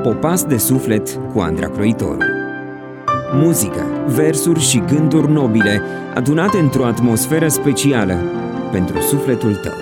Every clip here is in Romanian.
Popas de suflet cu Andra Croitoru. Muzică, versuri și gânduri nobile adunate într-o atmosferă specială pentru sufletul tău.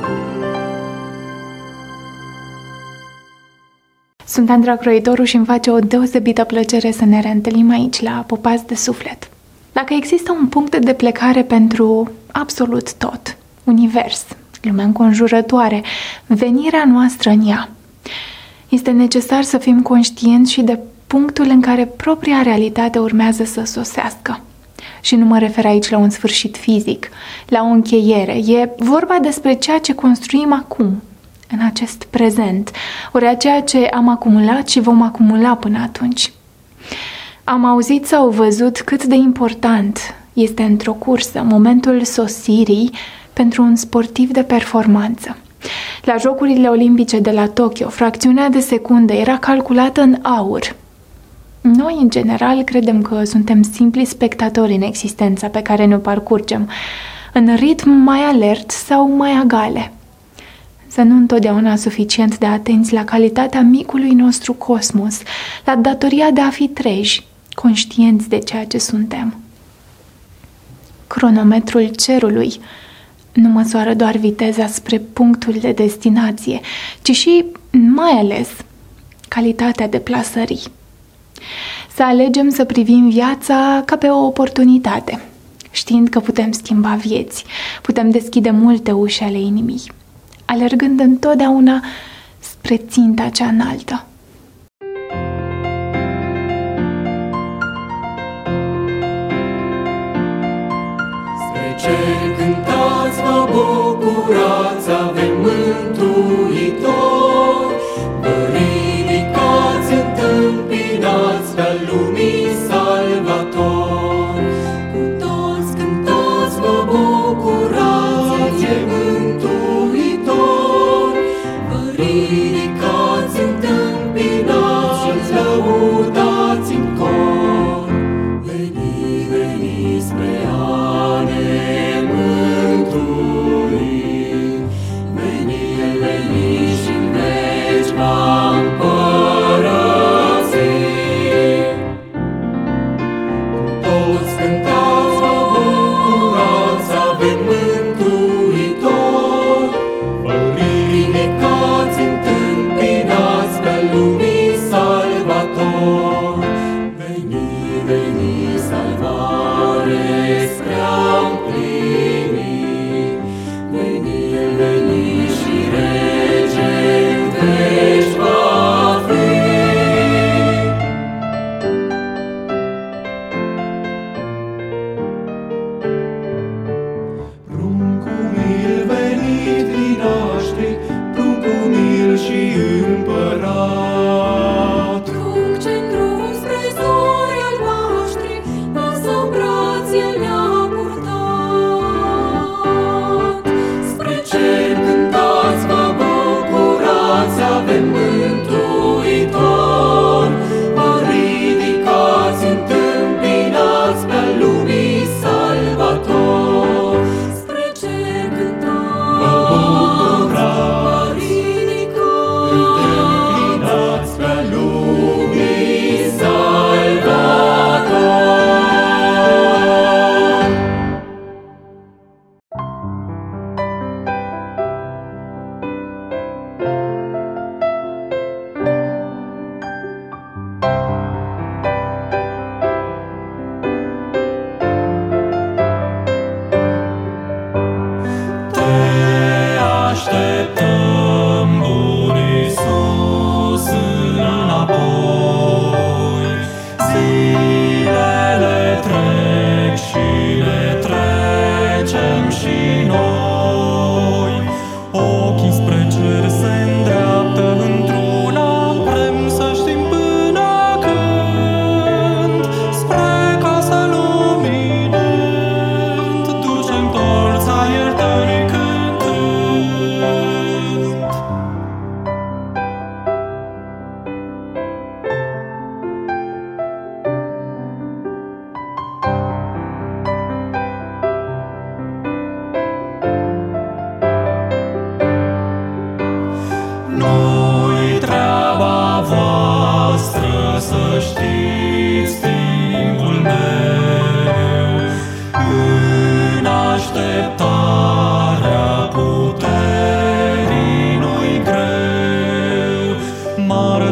Sunt Andra Croitoru și îmi face o deosebită plăcere să ne reîntâlnim aici la Popas de suflet. Dacă există un punct de plecare pentru absolut tot, univers, lumea înconjurătoare, venirea noastră în ea, este necesar să fim conștienți și de punctul în care propria realitate urmează să sosească. Și nu mă refer aici la un sfârșit fizic, la o încheiere. E vorba despre ceea ce construim acum, în acest prezent, ori a ceea ce am acumulat și vom acumula până atunci. Am auzit sau văzut cât de important este într-o cursă momentul sosirii pentru un sportiv de performanță. La Jocurile Olimpice de la Tokyo, fracțiunea de secundă era calculată în aur. Noi, în general, credem că suntem simpli spectatori în existența pe care ne parcurgem, în ritm mai alert sau mai agale. Să nu întotdeauna suficient de atenți la calitatea micului nostru cosmos, la datoria de a fi treji, conștienți de ceea ce suntem. Cronometrul cerului nu măsoară doar viteza spre punctul de destinație, ci și, mai ales, calitatea deplasării. Să alegem să privim viața ca pe o oportunitate, știind că putem schimba vieți, putem deschide multe uși ale inimii, alergând întotdeauna spre ținta cea înaltă. Spre cer cântați, vă bucurați, avem Mântuitor. Vă ridicați, întâmpinați pe-al lumii Salvator. Cu toți cântați, vă bucurați, e Mântuitor. Vă ridicați, întâmpinați și-L lăudați în cor. Veni, veni spre a ne mântui. Veni, veni și-n veci va împărăți.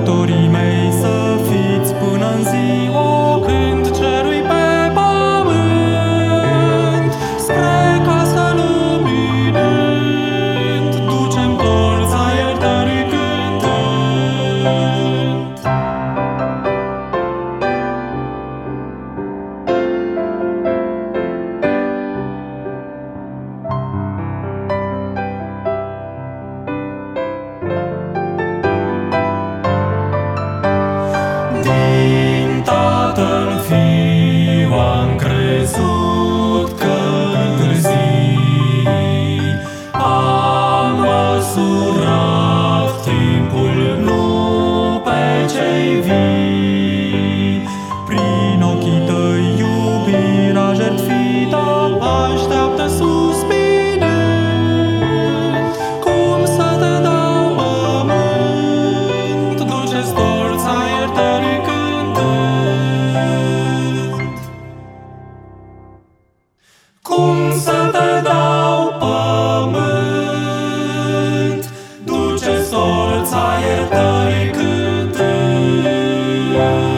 martorii mei să fiți până în ziua când cerui pe pământ. Spre casa luminând, ducem torța iertării cântând. Din Tatăl Fiu am crezut că întârzii, am măsurat timpul, nu pe cei vii. Prin ochii tăi iubirea jertfită așteaptă suspinând. Cum să te dau pământ, duce-ți torța iertării cântând. Cum să te dau pământ, duce-ți torța iertării cântând.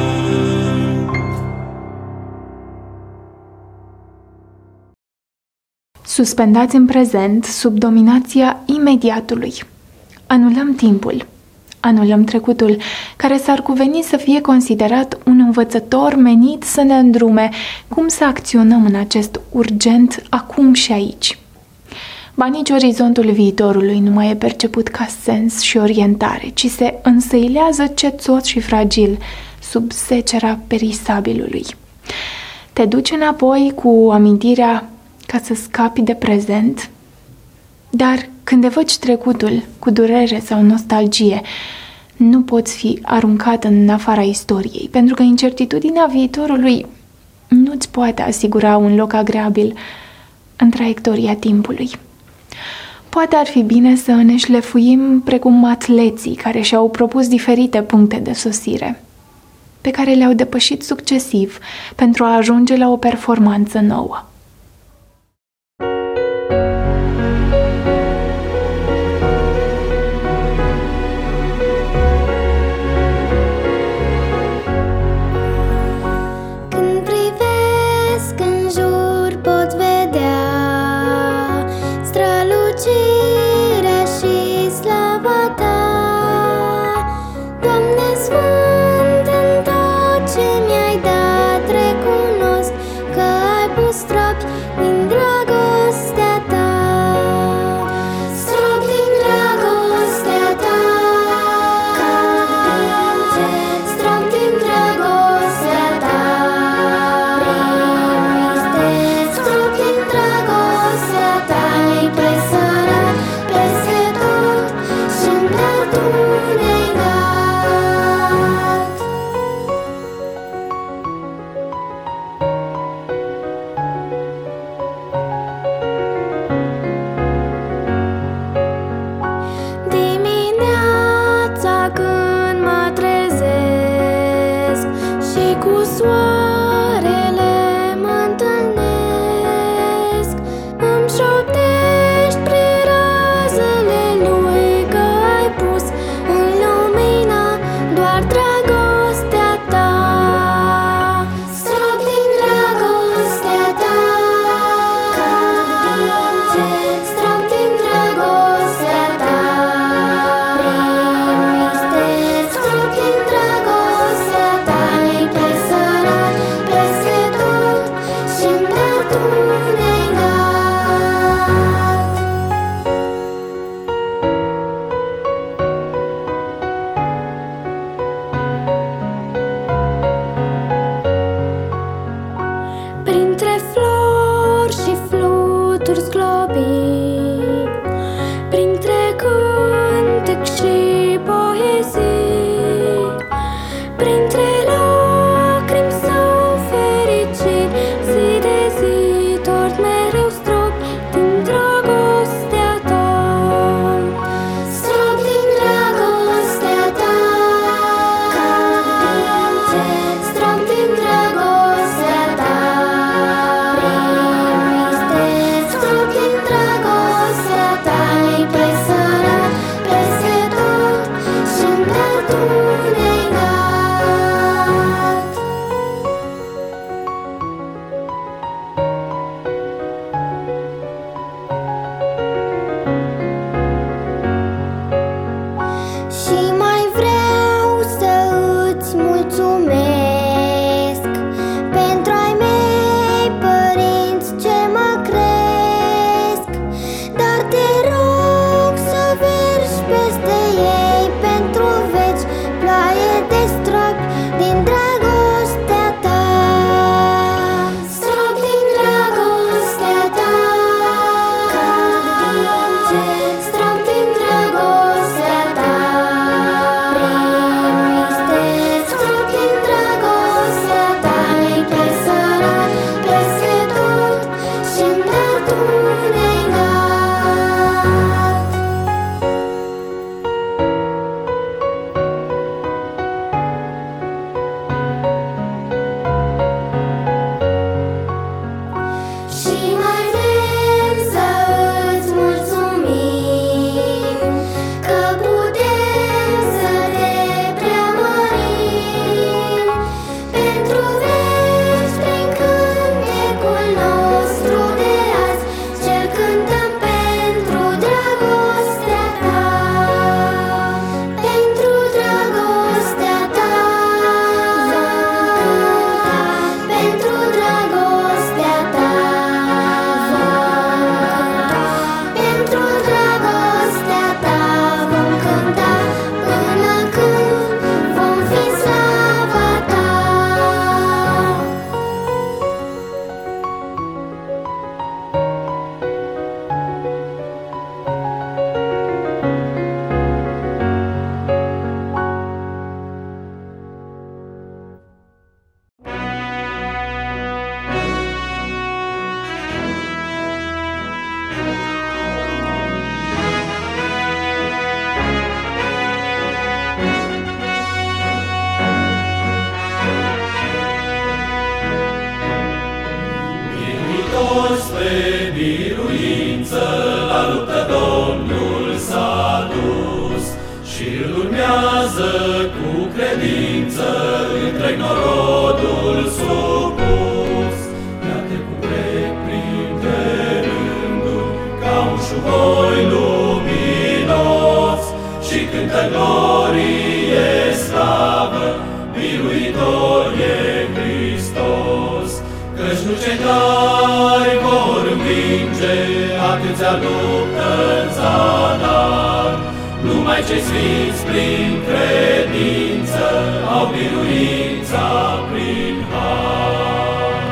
Suspendați în prezent sub dominația imediatului. Anulăm timpul. Anulăm trecutul, care s-ar cuveni să fie considerat un învățător menit să ne îndrume cum să acționăm în acest urgent acum și aici. Ba nici orizontul viitorului nu mai e perceput ca sens și orientare, ci se însăilează cețos și fragil sub secera perisabilului. Te duci înapoi cu amintirea ca să scapi de prezent, dar când evăci trecutul cu durere sau nostalgie, nu poți fi aruncat în afara istoriei, pentru că incertitudinea viitorului nu-ți poate asigura un loc agreabil în traiectoria timpului. Poate ar fi bine să ne șlefuim precum atleții care și-au propus diferite puncte de sosire, pe care le-au depășit succesiv pentru a ajunge la o performanță nouă. Când privesc în jur, pot vedea strălucirea și slava ta. Doamne Sfânt, în tot ce mi-ai dat, recunosc că ai pus stropi din dragostea ta. Stropi din dragostea ta. Stropi din dragostea ta. Stropi din dragostea ta. Ai presărat peste tot și-mi dar tu ne-ai dat. Dimineața când mă trezesc și cu soarele mă întâlnesc, îmi șoptești prin razele lui că ai pus în lumină doar dragostea ta. Strop din dragostea ta. Strop din dragostea ta. Strop din dragostea ta. Ai presărat urmează cu credință întreg norodul supus. Iată cum trec printre rânduri ca un șuvoi luminos și cântă glorie, slavă, biruitor e Hristos. Căci nu cei tari vor învinge atâția luptă în zadar, numai cei sfinți prin credință au biruința prin har.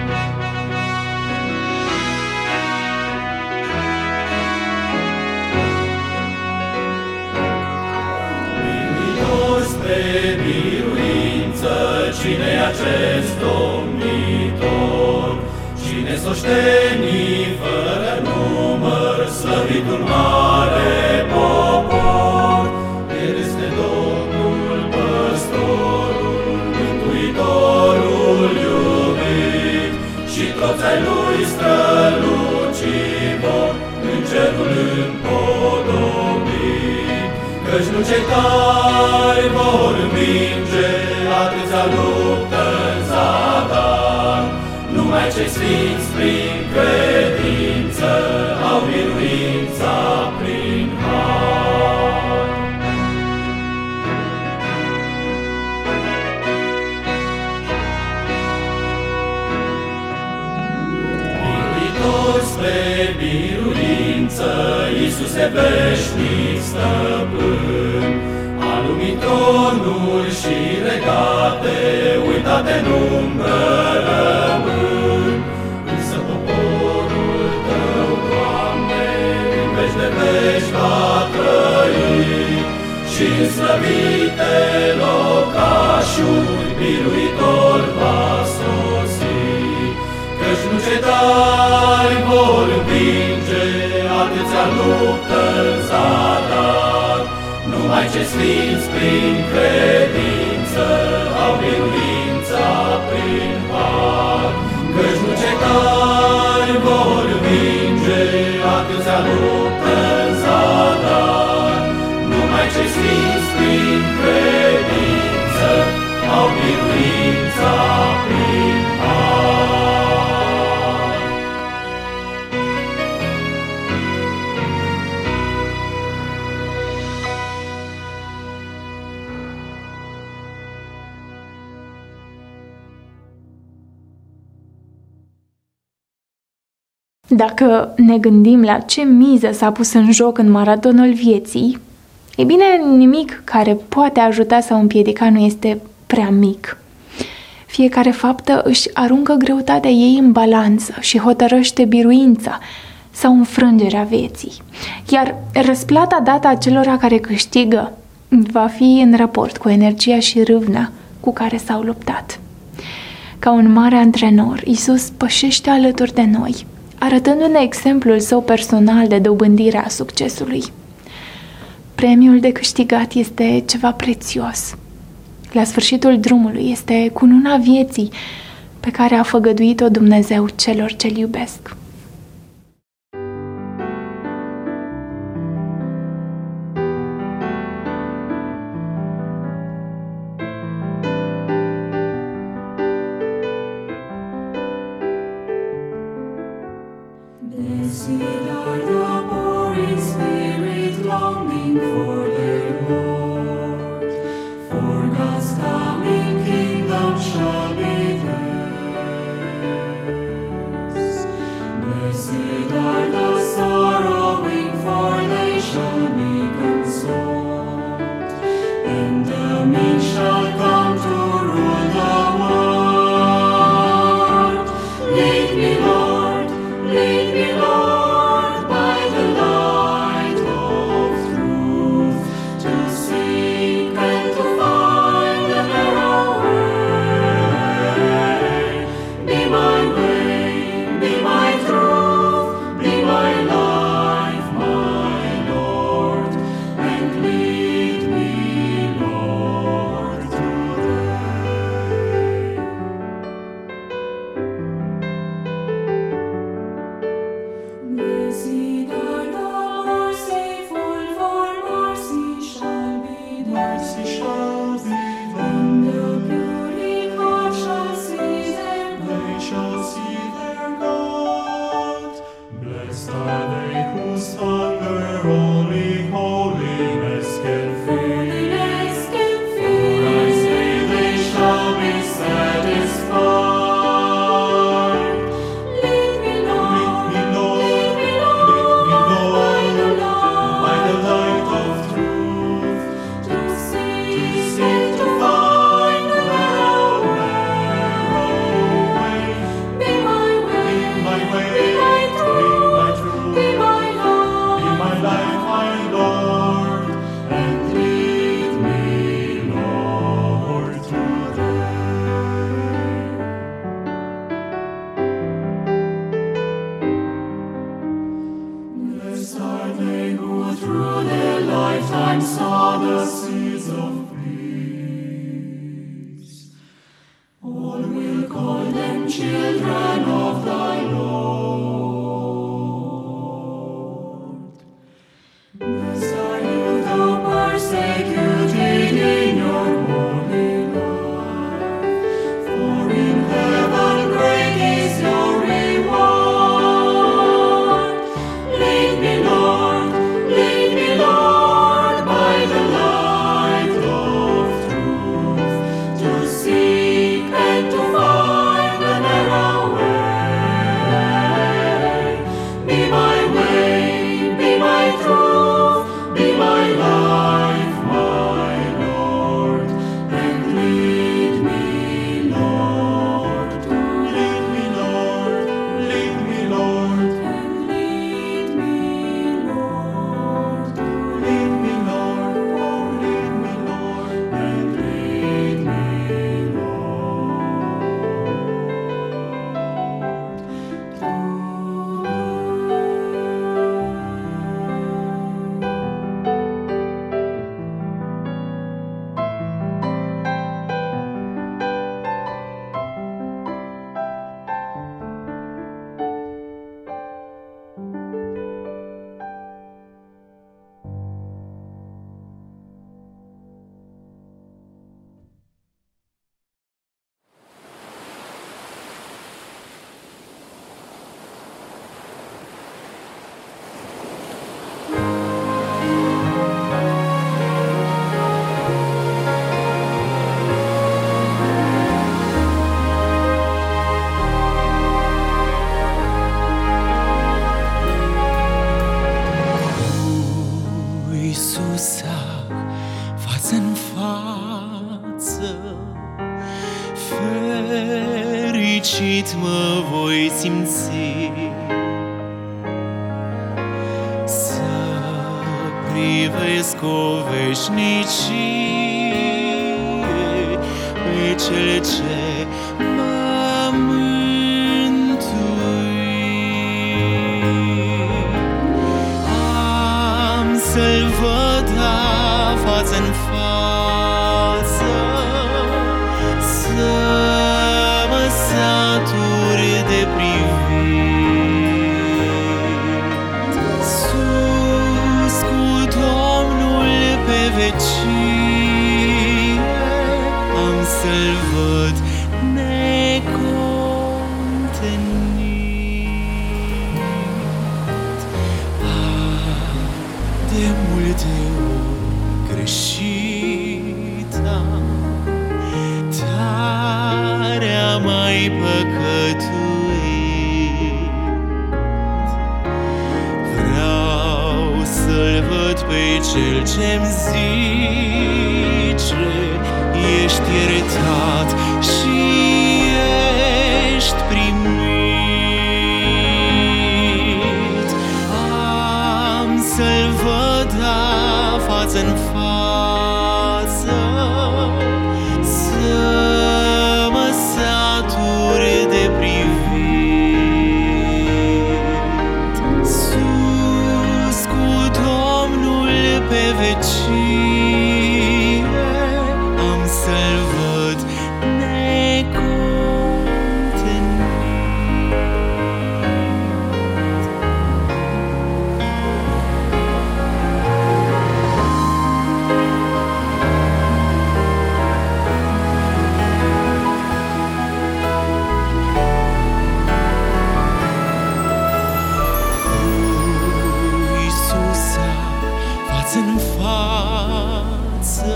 Biruitor spre biruință, cine-i acest domnitor? Cine s-o șteni fără număr, slăvitul mare popor? El este Domnul, păstorul, mântuitorul iubit, și toți ai lui strălucivor în cerul împodobit. Căci nu cei tari vor învinge atâția luptă în zadar, numai cei sfinți prin credință au biruința prin har. Biruitor spre biruință, Iisuse veșnic stăpân, a lumii tronuri și regate, uitate în umbră rămân. Însă poporul Tău, Doamne, în veci de veci va trăi, și în slăvite locașuri biruitor va sosi. Căci nu cei tari vor învinge atâția luptă în zadar, numai cei sfinți prin credință au biruința prin har. Căci nu cei tari vor învinge atâția luptă în zadar, numai cei sfinți prin credință au biruința prin har. Dacă ne gândim la ce miză s-a pus în joc în maratonul vieții, e bine, nimic care poate ajuta sau împiedica nu este prea mic. Fiecare faptă își aruncă greutatea ei în balanță și hotărăște biruința sau înfrângerea vieții. Iar răsplata dată acelora care câștigă va fi în raport cu energia și râvna cu care s-au luptat. Ca un mare antrenor, Iisus pășește alături de noi, arătându-ne exemplul său personal de dobândire a succesului. Premiul de câștigat este ceva prețios. La sfârșitul drumului este cununa vieții pe care a făgăduit-o Dumnezeu celor ce-L iubesc. Blessed are the poor in spirit, longing for the Lord, for God's coming kingdom shall be theirs. children of thy Lord. Blessed you the persecuted in your holy life, for in heaven great is your reward. Lead me, Lord, by the light of truth, to seek and to find the narrow way. Be my way, be my truth, be my life, my Lord, and lead me, Lord, to lead me, Lord, lead me, Lord, and lead me, Lord, to lead me, Lord, oh, lead me, Lord, and lead me, Iisusa, față-n față, fericit mă voi simți să privesc o veșnicie pe Cel ce m-a mântuit. Am să-L văd față-n față, să mă satur de privit sus cu Domnul pe vecie. Am să-L văd necontenit. De multe ori greșit am, tare am mai păcătuit. Vreau să-L văd pe Cel ce-mi zice: ești iertat și ești primit. Am să-L văd față-n față, să mă satur de privit sus cu Domnul pe vecie. Am să-L văd în față.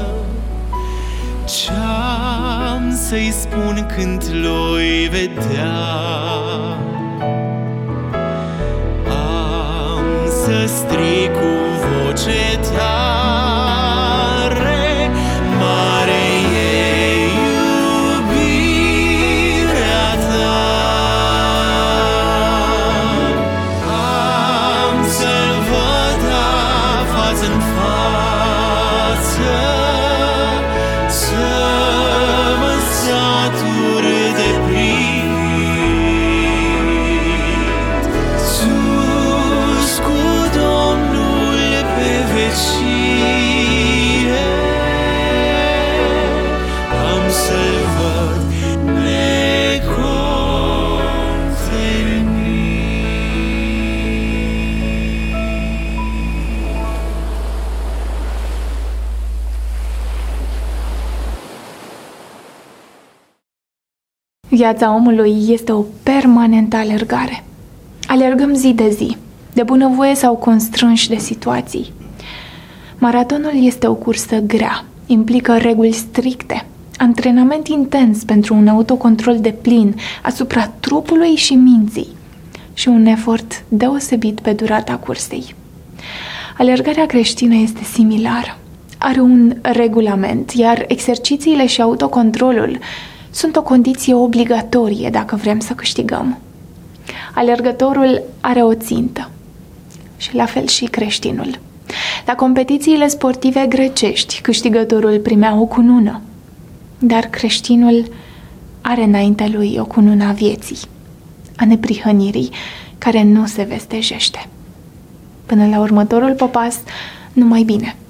Ce-am să-i spun când l-oi vedea? Am să strig cu voce tare: mare e iubirea ta. Am să-L văd față-n față, să mă satur de privit sus cu Domnul pe vecie. Am să-L văd necontenit. Viața omului este o permanentă alergare. Alergăm zi de zi, de bunăvoie sau constrânși de situații. Maratonul este o cursă grea, implică reguli stricte, antrenament intens pentru un autocontrol deplin asupra trupului și minții și un efort deosebit pe durata cursei. Alergarea creștină este similară. Are un regulament, iar exercițiile și autocontrolul sunt o condiție obligatorie dacă vrem să câștigăm. Alergătorul are o țintă și la fel și creștinul. La competițiile sportive grecești, câștigătorul primea o cunună, dar creștinul are înaintea lui o cunună a vieții, a neprihănirii, care nu se vestejește. Până la următorul popas, numai bine!